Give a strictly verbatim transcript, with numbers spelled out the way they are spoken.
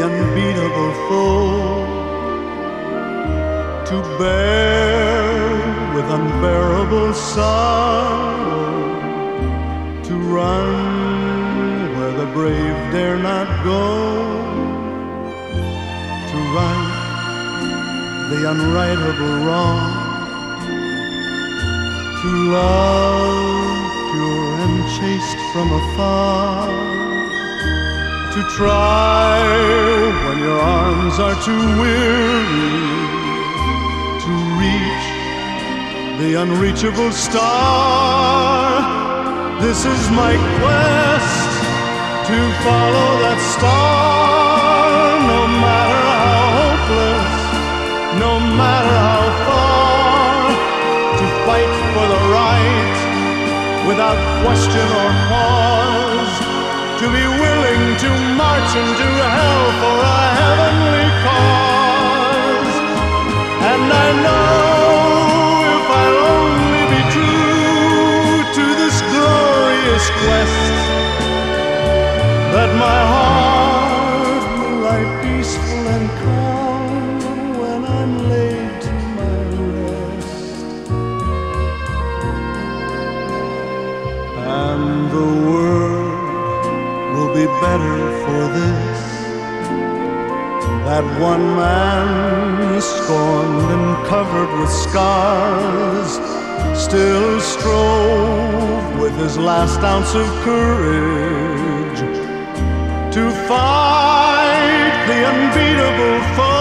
unbeatable foe, to bear with unbearable sorrow, to run where the brave dare not go, to right the unrightable wrong, to love pure and chaste from afar, to try when your arms are too weary, to reach the unreachable star. This is my quest, to follow that star, no matter how hopeless, no matter how far, to fight for the right without question or pause, to be willing to march into hell for a heavenly cause. And I know if I'll only be true to this glorious quest, that my heart will lie peaceful and calm when I'm laid to my rest. And the world will be better for this, that one man, scorned and covered with scars, still strove with his last ounce of courage to fight the unbeatable foe.